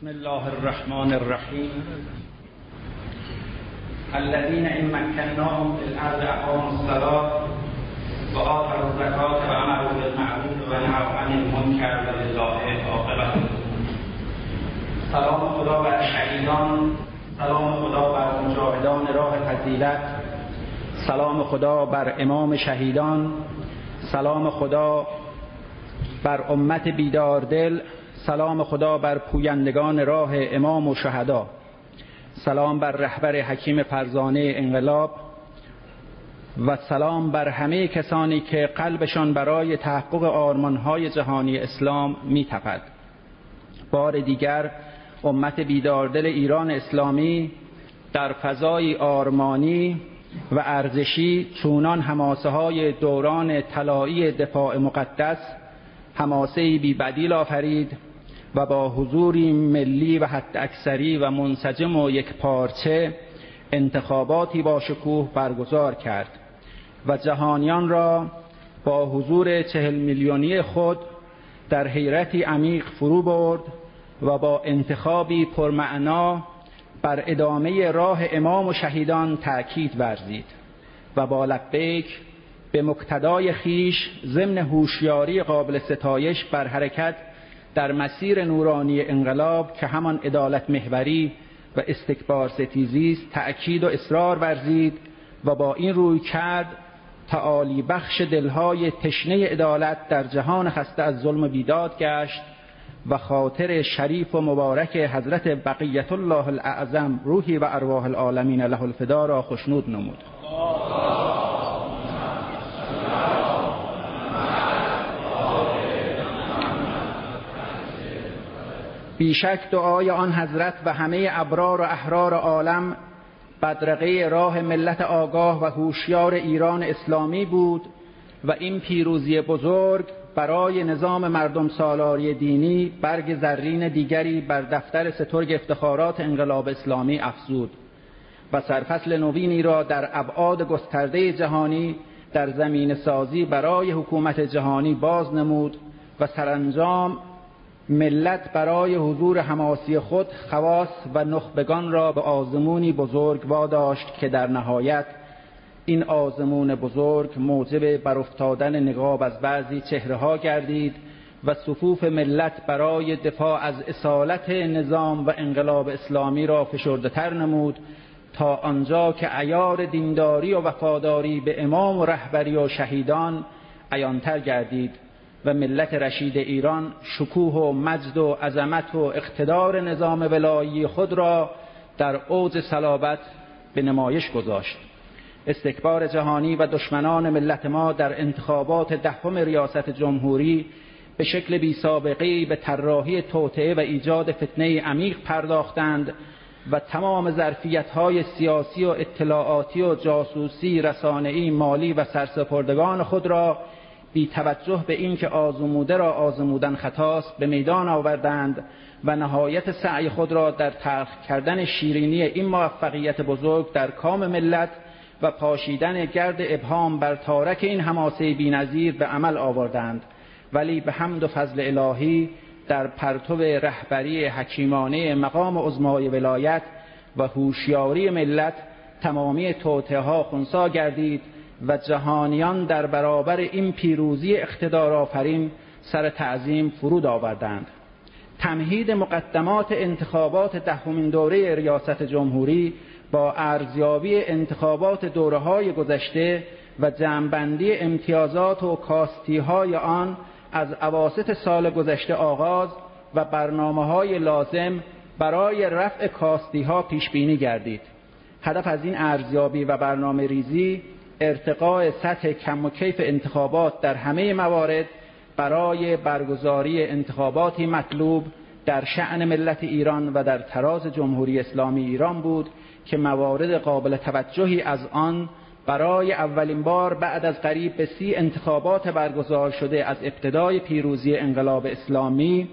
بسم الله الرحمن الرحیم. الذين إن مكناهم في الأرض أقاموا الصلاة وآتوا الزكاة وأمروا بالمعروف ونهوا عن المنکر ولله عاقبة الأمور. سلام خدا بر شهیدان، سلام خدا بر مجاهدان راه فضیلت، سلام خدا بر امام شهیدان، سلام خدا بر امت بیداردل، سلام خدا بر پویندگان راه امام و شهدا، سلام بر رهبر حکیم فرزانه انقلاب و سلام بر همه کسانی که قلبشان برای تحقق آرمانهای جهانی اسلام می‌تپد. بار دیگر امت بیداردل ایران اسلامی در فضای آرمانی و ارزشی چونان حماسه‌های دوران طلایی دفاع مقدس حماسه‌ای بی بدیل آفرید و با حضوری ملی و حد اکثری و منسجم و یک پارچه انتخاباتی با شکوه برگزار کرد و جهانیان را با حضور 40 میلیونی خود در حیرتی عمیق فرو برد و با انتخابی پرمعنا بر ادامه راه امام و شهیدان تأکید ورزید و با لبیک به مقتضای خیش ضمن هوشیاری قابل ستایش بر حرکت در مسیر نورانی انقلاب که همان عدالت محوری و استکبار ستیزی است تأکید و اصرار ورزید و با این روی کرد تعالی بخش دلهای تشنه عدالت در جهان خسته از ظلم بیداد گشت و خاطر شریف و مبارک حضرت بقیت الله الاعظم روحی و ارواح العالمین له الفدا را خشنود نمود. بیشک دعای آن حضرت و همه ابرار و احرار عالم بدرقه راه ملت آگاه و هوشیار ایران اسلامی بود و این پیروزی بزرگ برای نظام مردم سالاری دینی برگ زرین دیگری بر دفتر سترگ افتخارات انقلاب اسلامی افزود و سرفصل نوینی را در ابعاد گسترده جهانی در زمین سازی برای حکومت جهانی باز نمود و سرانجام ملت برای حضور حماسی خود خواص و نخبگان را به آزمونی بزرگ واداشت که در نهایت این آزمون بزرگ موجب برافتادن نقاب از بعضی چهره‌ها گردید و صفوف ملت برای دفاع از اصالت نظام و انقلاب اسلامی را فشرده‌تر نمود تا آنجا که عیار دینداری و وفاداری به امام و رهبری و شهیدان عیان‌تر گردید و ملت رشید ایران شکوه و مجد و عظمت و اقتدار نظام ولایی خود را در اوج صلابت به نمایش گذاشت. استکبار جهانی و دشمنان ملت ما در انتخابات دهم ریاست جمهوری به شکل بی سابقه‌ای به طراحی توطئه و ایجاد فتنه عمیق پرداختند و تمام ظرفیت‌های سیاسی و اطلاعاتی و جاسوسی، رسانه‌ای، مالی و سرسپردگان خود را بی توجه به اینکه آزموده را آزمودن خطاست به میدان آوردند و نهایت سعی خود را در تلخ کردن شیرینی این موفقیت بزرگ در کام ملت و پاشیدن گرد ابهام بر تارک این حماسه بی‌نظیر به عمل آوردند. ولی به حمد و فضل الهی در پرتو رهبری حکیمانه مقام عظمای ولایت و هوشیاری ملت تمامی توطئه‌ها خنثی گردید و جهانیان در برابر این پیروزی اقتدارآفرین سر تعظیم فرود آوردند. تمهید مقدمات انتخابات دهمین دوره ریاست جمهوری با ارزیابی انتخابات دوره‌های گذشته و جمع‌بندی امتیازات و کاستی‌های آن از اواسط سال گذشته آغاز و برنامه‌های لازم برای رفع کاستی‌ها پیش‌بینی گردید. هدف از این ارزیابی و برنامه ریزی ارتقاء سطح کم و کیف انتخابات در همه موارد برای برگزاری انتخاباتی مطلوب در شأن ملت ایران و در تراز جمهوری اسلامی ایران بود که موارد قابل توجهی از آن برای اولین بار بعد از قریب به 30 انتخابات برگزار شده از ابتدای پیروزی انقلاب اسلامی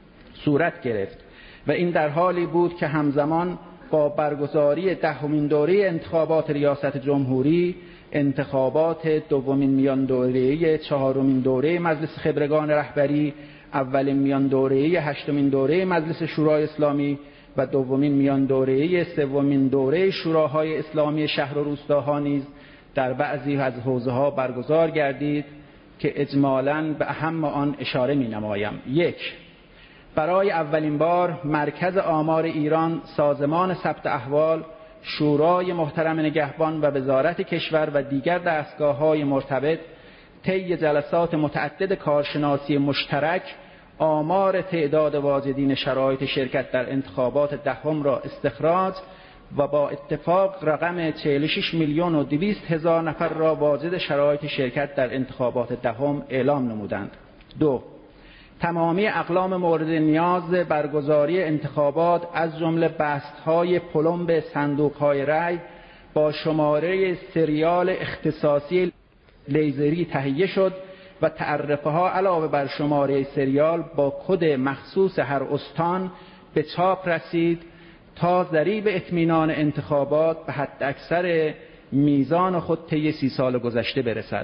صورت گرفت و این در حالی بود که همزمان با برگزاری دهمین دوره انتخابات ریاست جمهوری انتخابات دومین میان دوره‌ای چهارمین دوره مجلس خبرگان رهبری اولین میان دوره‌ای هشتمین دوره مجلس شورای اسلامی و دومین میان دوره‌ای سومین دوره شوراهای اسلامی شهر و روستاها نیز در بعضی از حوزه‌ها برگزار گردید که اجمالاً به اهم آن اشاره می‌نمایم. 1. برای اولین بار مرکز آمار ایران، سازمان ثبت احوال، شورای محترم نگهبان و وزارت کشور و دیگر دستگاه‌های مرتبط طی جلسات متعدد کارشناسی مشترک آمار تعداد واجدین شرایط شرکت در انتخابات دهم را استخراج و با اتفاق رقم 46,200,000 نفر را واجد شرایط شرکت در انتخابات دهم اعلام نمودند. 2. تمامی اقلام مورد نیاز برگزاری انتخابات از جمله بست‌های پلمب صندوق‌های رای با شماره سریال اختصاصی لیزری تهیه شد و تعرفه‌ها علاوه بر شماره سریال با کد مخصوص هر استان به چاپ رسید تا ضریب اطمینان انتخابات به حداکثر میزان خود طی 30 سال گذشته برسد.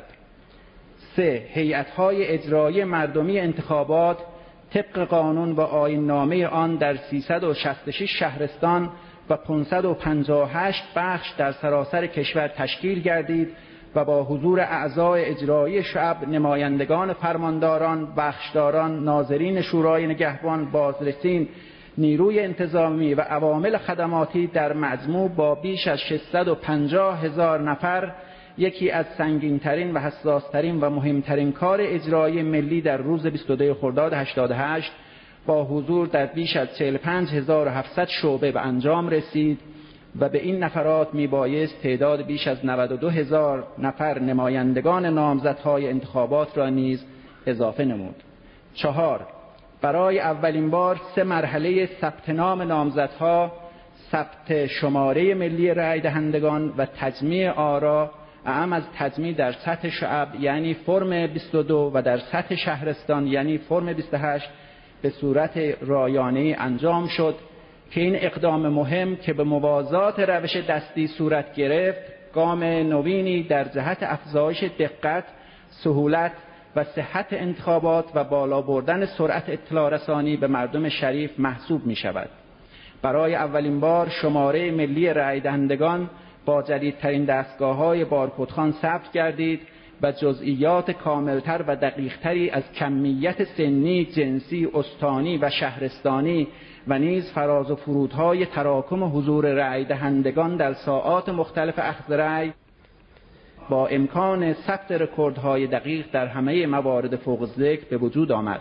3. هیئت‌های اجرایی مردمی انتخابات طبق قانون و آیین‌نامه آن در 366 شهرستان و 558 بخش در سراسر کشور تشکیل گردید و با حضور اعضای اجرایی شعب، نمایندگان فرمانداران، بخشداران، ناظرین شورای نگهبان، بازرسین، نیروی انتظامی و عوامل خدماتی در مجموع با بیش از 650,000 نفر یکی از سنگین‌ترین و حساس‌ترین و مهمترین کار اجرایی ملی در روز 22 خرداد 88 با حضور در بیش از 45,700 شعبه به انجام رسید و به این نفرات میبایست تعداد بیش از 92,000 نفر نمایندگان نامزدهای انتخابات را نیز اضافه نمود. 4. برای اولین بار 3 مرحله ثبت نام نامزدها، ثبت شماره ملی رای دهندگان و تجمیع آرا اعم از تجمیع در سطح شعب یعنی فرم 22 و در سطح شهرستان یعنی فرم 28 به صورت رایانه‌ای انجام شد که این اقدام مهم که به موازات روش دستی صورت گرفت گام نوینی در جهت افزایش دقت، سهولت و صحت انتخابات و بالا بردن سرعت اطلاع رسانی به مردم شریف محسوب می شود. برای اولین بار شماره ملی رای دهندگان با جدیدترین دستگاه‌های بارکدخوان ثبت گردید و جزئیات کاملتر و دقیقتری از کمیت سنی، جنسی، استانی و شهرستانی و نیز فراز و فرودهای تراکم حضور رای دهندگان در ساعات مختلف اخذ رای با امکان ثبت رکوردهای دقیق در همه موارد فوق ذکر به وجود آمد.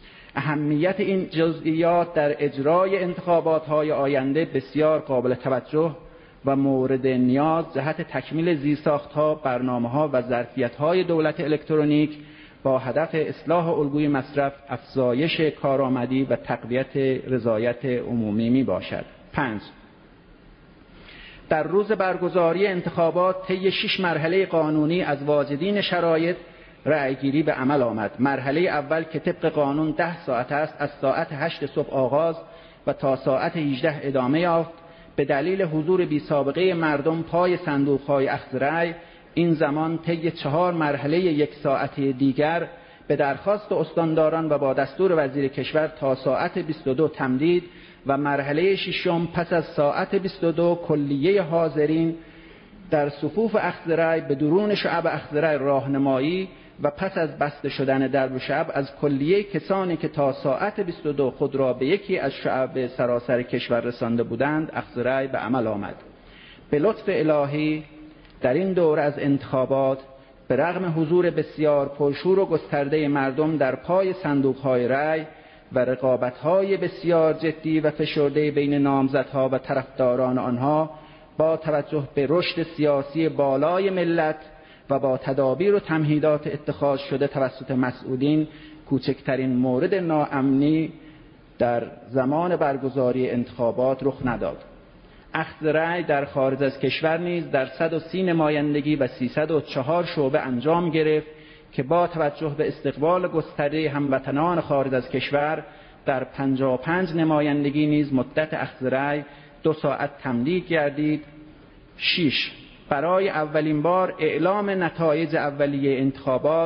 اهمیت این جزئیات در اجرای انتخابات‌های آینده بسیار قابل توجه و مورد نیاز جهت تکمیل زیرساخت‌ها، برنامه‌ها و ظرفیت‌های دولت الکترونیک با هدف اصلاح الگوی مصرف، افزایش کارآمدی و تقویت رضایت عمومی می باشد. 5. در روز برگزاری انتخابات طی 6 مرحله قانونی از واجدین شرایط رأیگیری به عمل آمد. مرحله اول که طبق قانون 10 ساعت است از ساعت 8 صبح آغاز و تا ساعت 18 ادامه یافت. به دلیل حضور بی سابقه مردم پای صندوق‌های اخذ رأی این زمان طی 4 مرحله 1 ساعته دیگر به درخواست استانداران و با دستور وزیر کشور تا ساعت 22 تمدید و مرحله 6 پس از ساعت 22 کلیه حاضرین در صفوف اخذ رأی به درون شعب اخذ رأی راهنمایی و پس از بسته شدن درب شعب از کلیه کسانی که تا ساعت 22 خود را به یکی از شعب سراسر کشور رسانده بودند اخذ رأی به عمل آمد. به لطف الهی در این دوره از انتخابات به رغم حضور بسیار پرشور و گسترده مردم در پای صندوق‌های رأی و رقابت‌های بسیار جدی و فشرده بین نامزدها و طرفداران آنها با توجه به رشد سیاسی بالای ملت و با تدابیر و تمهیدات اتخاذ شده توسط مسئولین کوچکترین مورد ناامنی در زمان برگزاری انتخابات رخ نداد. اخذ رأی در خارج از کشور نیز در 130 نمایندگی و 304 شعبه انجام گرفت که با توجه به استقبال گسترده هموطنان خارج از کشور در 55 نمایندگی نیز مدت اخذ رأی 2 ساعت تمدید گردید. 6. برای اولین بار اعلام نتایج اولیه انتخابات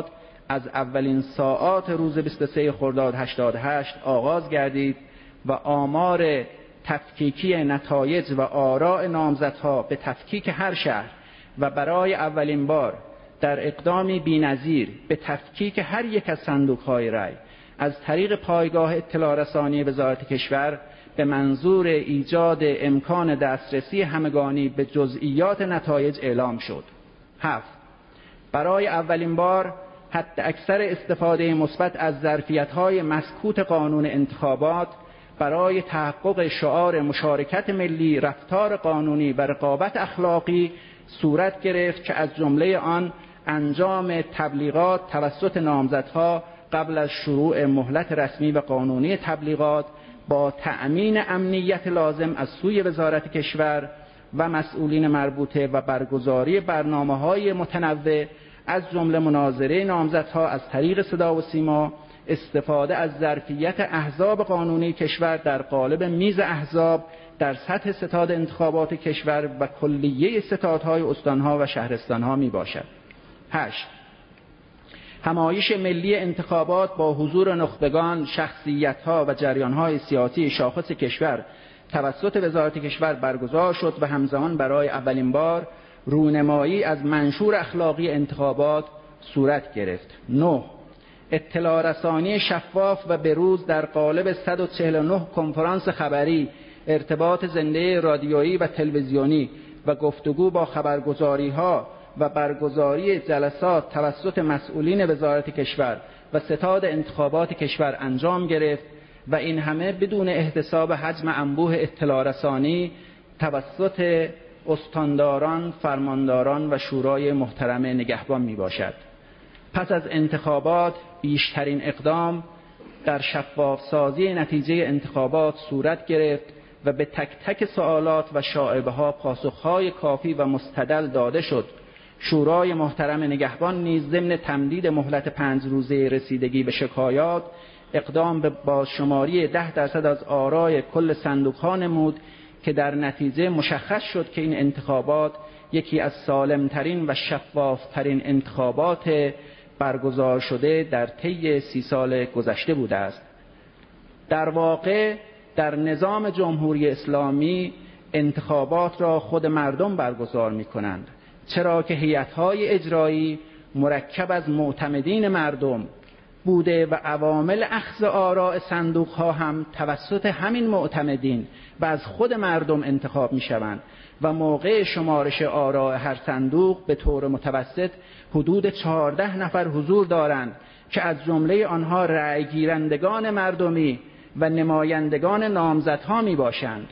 از اولین ساعات روز 23 خرداد 88 آغاز گردید و آمار تفکیکی نتایج و آراء نامزدها به تفکیک هر شهر و برای اولین بار در اقدامی بی‌نظیر به تفکیک هر یک از صندوق‌های رای از طریق پایگاه اطلاع رسانی وزارت کشور به منظور ایجاد امکان دسترسی همگانی به جزئیات نتایج اعلام شد. 7. برای اولین بار حد اکثر استفاده مثبت از ظرفیت‌های مسکوت قانون انتخابات برای تحقق شعار مشارکت ملی، رفتار قانونی و رقابت اخلاقی صورت گرفت که از جمله آن انجام تبلیغات توسط نامزدها قبل از شروع مهلت رسمی و قانونی تبلیغات با تأمین امنیت لازم از سوی وزارت کشور و مسئولین مربوطه و برگزاری برنامه‌های متنوع از جمله مناظره نامزدها از طریق صدا و سیما، استفاده از ظرفیت احزاب قانونی کشور در قالب میز احزاب در سطح ستاد انتخابات کشور و کلیه ستادهای استانها و شهرستانها می باشد. 8. همایش ملی انتخابات با حضور نخبگان، شخصیت‌ها و جریان‌های سیاسی شاخص کشور توسط وزارت کشور برگزار شد و همزمان برای اولین بار رونمایی از منشور اخلاقی انتخابات صورت گرفت. 9. اطلاع رسانی شفاف و بروز در قالب 149 کنفرانس خبری، ارتباط زنده رادیویی و تلویزیونی و گفتگو با خبرگزاری‌ها و برگزاری جلسات توسط مسئولین وزارت کشور و ستاد انتخابات کشور انجام گرفت و این همه بدون احتساب حجم انبوه اطلاع رسانی توسط استانداران، فرمانداران و شورای محترم نگهبان می باشد. پس از انتخابات بیشترین اقدام در شفاف سازی نتیجه انتخابات صورت گرفت و به تک تک سوالات و شائبه‌ها پاسخ‌های کافی و مستدل داده شد. شورای محترم نگهبان نیز ضمن تمدید مهلت 5 روزه رسیدگی به شکایات اقدام به بازشماری 10% از آرای کل صندوق‌ها نمود که در نتیجه مشخص شد که این انتخابات یکی از سالمترین و شفافترین انتخابات برگزار شده در طی 30 سال گذشته بوده است. در واقع در نظام جمهوری اسلامی انتخابات را خود مردم برگزار می‌کنند، چرا که هیئت‌های اجرایی مرکب از معتمدین مردم بوده و عوامل اخذ آراء صندوق‌ها هم توسط همین معتمدین و از خود مردم انتخاب می‌شوند و موقع شمارش آراء هر صندوق به طور متوسط حدود 14 نفر حضور دارند که از جمله آنها رأی گیرندگان مردمی و نمایندگان نامزدها میباشند.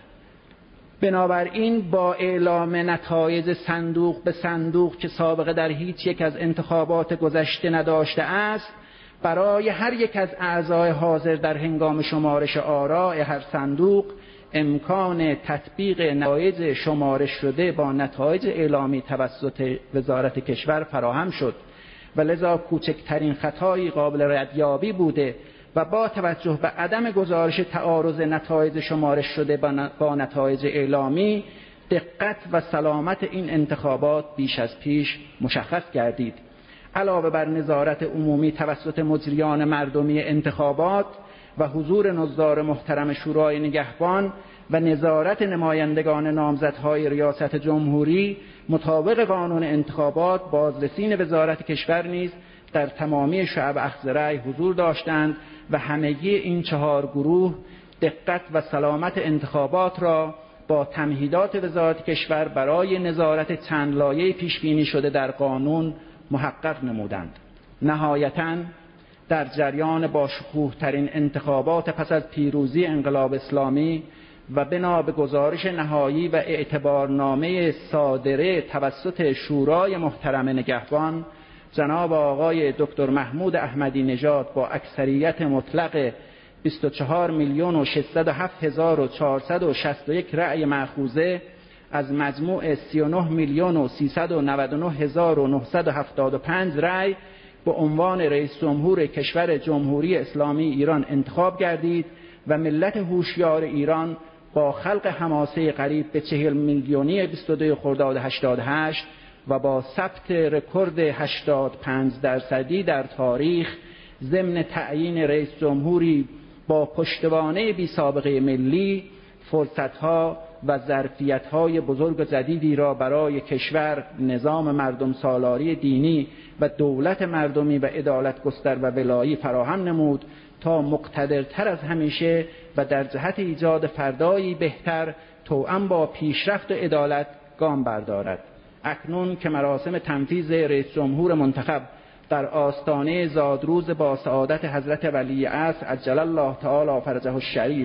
بنابراین با اعلام نتایج صندوق به صندوق که سابقه در هیچ یک از انتخابات گذشته نداشته است، برای هر یک از اعضای حاضر در هنگام شمارش آراء هر صندوق امکان تطبیق نتایج شمارش شده با نتایج اعلامی توسط وزارت کشور فراهم شد و لذا کوچکترین خطایی قابل ردیابی بوده و با توجه به عدم گزارش تعارض نتایج شمارش شده با نتایج اعلامی دقت و سلامت این انتخابات بیش از پیش مشخص گردید. علاوه بر نظارت عمومی توسط مجریان مردمی انتخابات و حضور نظار محترم شورای نگهبان و نظارت نمایندگان نامزدهای ریاست جمهوری مطابق قانون انتخابات، بازرسین وزارت کشور نیز در تمامی شعب اخذ رأی حضور داشتند و همگی این 4 گروه دقت و سلامت انتخابات را با تمهیدات وزارت کشور برای نظارت چند لایه پیش بینی شده در قانون محقق نمودند. نهایتاً در جریان با شکوه ترین انتخابات پس از پیروزی انقلاب اسلامی و بنا به گزارش نهایی و اعتبارنامه صادره توسط شورای محترم نگهبان، جناب آقای دکتر محمود احمدی نژاد با اکثریت مطلق 24,607,461 رأی مأخوذه از مجموع 39,399,975 رأی به عنوان رئیس جمهور کشور جمهوری اسلامی ایران انتخاب گردید و ملت هوشیار ایران با خلق حماسه قریب به 40 میلیونی 22 خرداد 88 و با ثبت رکورد 85% در تاریخ ضمن تعیین رئیس جمهوری با پشتوانه بی سابقه ملی فرصت‌ها و ظرفیت‌های بزرگ و جدیدی را برای کشور، نظام مردم سالاری دینی و دولت مردمی و عدالت گستر و ولایی فراهم نمود تا مقتدرتر از همیشه و در جهت ایجاد فردایی بهتر توأم با پیشرفت و عدالت گام بردارد. اکنون که مراسم تنفیذ رئیس جمهور منتخب در آستانه زادروز با سعادت حضرت ولی عصر عجل الله تعالی فرجه الشریف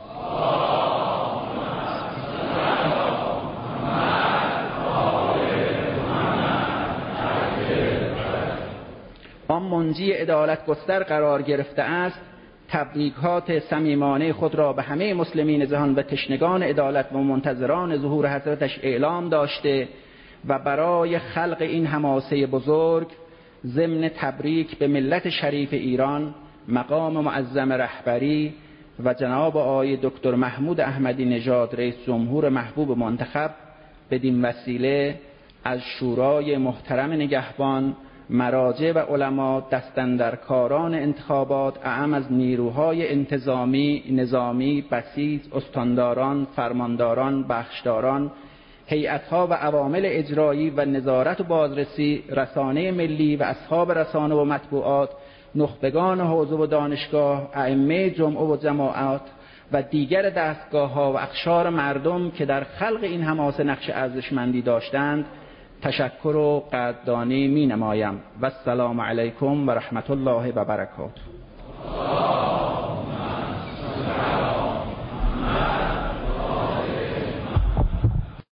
آن منجی عدالت گستر قرار گرفته است، تبریکات صمیمانه خود را به همه مسلمین جهان و تشنگان عدالت و منتظران ظهور حضرتش اعلام داشته و برای خلق این حماسه بزرگ ضمن تبریک به ملت شریف ایران، مقام معظم رهبری و جناب آقای دکتر محمود احمدی نژاد رئیس جمهور محبوب منتخب، بدین وسیله از شورای محترم نگهبان، مراجع و علما، دستاندرکاران انتخابات، اعم از نیروهای انتظامی، نظامی، بسیج، استانداران، فرمانداران، بخشداران، هیئت‌ها و عوامل اجرایی و نظارت و بازرسی، رسانه ملی و اصحاب رسانه و مطبوعات، نخبگان حوزه و دانشگاه، ائمه جمعه و جماعات و دیگر دستگاه‌ها و اقشار مردم که در خلق این حماسه نقش ارزشمندی داشتند تشکر و قدردانی می نمایم و السلام علیکم و رحمت الله و برکاته.